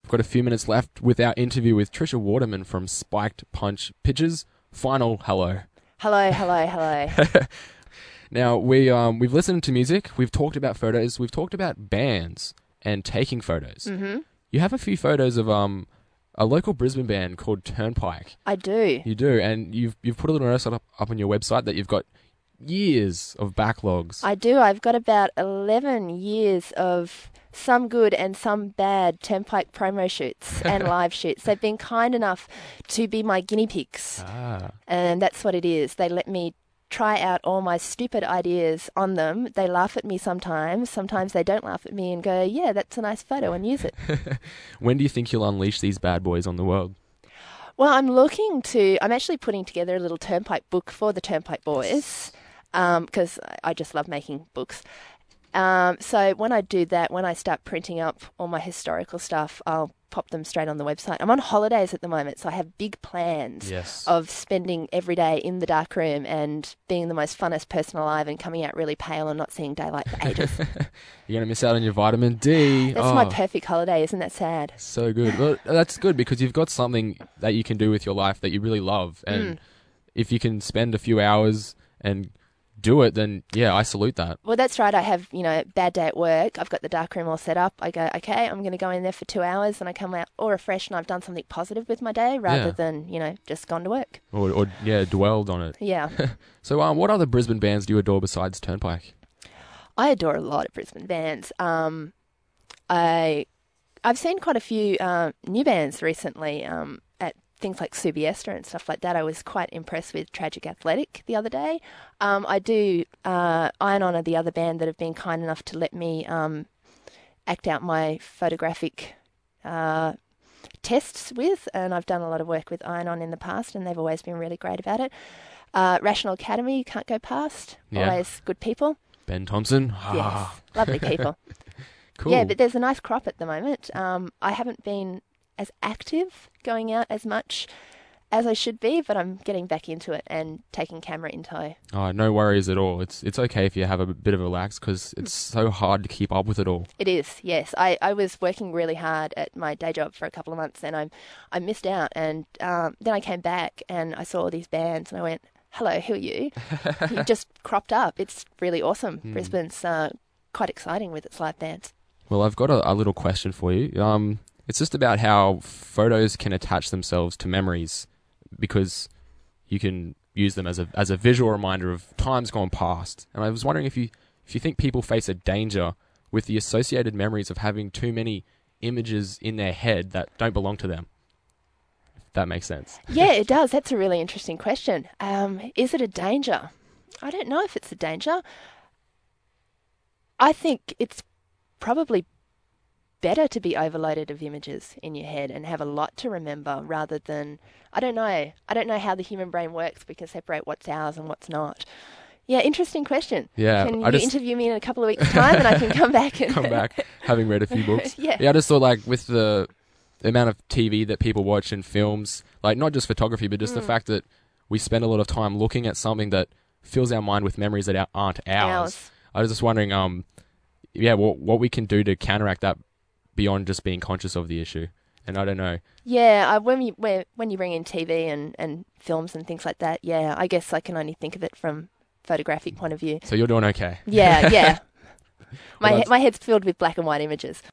got a few minutes left with our interview with Trisha Waterman from Spiked Punch Pictures. Final hello. Hello. Now, we've listened to music, we've talked about photos, we've talked about bands and taking photos. Mm-hmm. You have a few photos of a local Brisbane band called Turnpike. I do. You do, and you've put a little notice up on your website that you've got years of backlogs. I do. I've got about 11 years of some good and some bad Turnpike promo shoots and live shoots. They've been kind enough to be my guinea pigs. And that's what it is. They let me try out all my stupid ideas on them. They laugh at me sometimes. Sometimes they don't laugh at me and go, yeah, that's a nice photo, and use it. When do you think you'll unleash these bad boys on the world? Well, I'm actually putting together a little Turnpike book for the Turnpike boys, because I just love making books. So when I do that, when I start printing up all my historical stuff, I'll pop them straight on the website. I'm on holidays at the moment, so I have big plans of spending every day in the dark room and being the most funnest person alive and coming out really pale and not seeing daylight for ages. You're going to miss out on your vitamin D. That's my perfect holiday. Isn't that sad? So good. Well, that's good because you've got something that you can do with your life that you really love. And if you can spend a few hours and do it, then yeah, I salute that. Well, that's right. I have, bad day at work. I've got the dark room all set up. I go, okay, I'm going to go in there for 2 hours and I come out all refreshed and I've done something positive with my day rather than, just gone to work. Or dwelled on it. Yeah. So what other Brisbane bands do you adore besides Turnpike? I adore a lot of Brisbane bands. I've seen quite a few new bands recently at things like Subiesta and stuff like that. I was quite impressed with Tragic Athletic the other day. I do Iron On are the other band that have been kind enough to let me act out my photographic tests with, and I've done a lot of work with Iron On in the past, and they've always been really great about it. Rational Academy, can't go past. Always good people. Ben Thompson. Yes, lovely people. Cool. Yeah, but there's a nice crop at the moment. I haven't been as active, going out as much as I should be, but I'm getting back into it and taking camera in tow. Oh, no worries at all. It's okay if you have a bit of a relax because it's so hard to keep up with it all. It is, yes. I was working really hard at my day job for a couple of months and I missed out. And then I came back and I saw all these bands and I went, hello, who are you? You just cropped up. It's really awesome. Brisbane's quite exciting with its live bands. Well, I've got a little question for you. It's just about how photos can attach themselves to memories because you can use them as a visual reminder of times gone past. And I was wondering if you think people face a danger with the associated memories of having too many images in their head that don't belong to them. If that makes sense. Yeah, it does. That's a really interesting question. Is it a danger? I don't know if it's a danger. I think it's probably better to be overloaded of images in your head and have a lot to remember rather than, I don't know how the human brain works. We can separate what's ours and what's not. Yeah, interesting question. Yeah. Can you interview me in a couple of weeks' time and I can come back and... come back, having read a few books. Yeah, I just thought with the amount of TV that people watch and films, not just photography, but just the fact that we spend a lot of time looking at something that fills our mind with memories that aren't ours. I was just wondering, what we can do to counteract that beyond just being conscious of the issue. And I don't know. Yeah, when you bring in TV and films and things like that, yeah, I guess I can only think of it from photographic point of view. So you're doing okay. Yeah. My head's filled with black and white images.